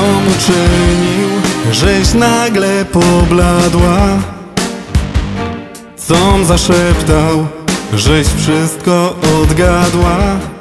Com uczynił, żeś nagle pobladła? Com zaszeptał, żeś wszystko odgadła?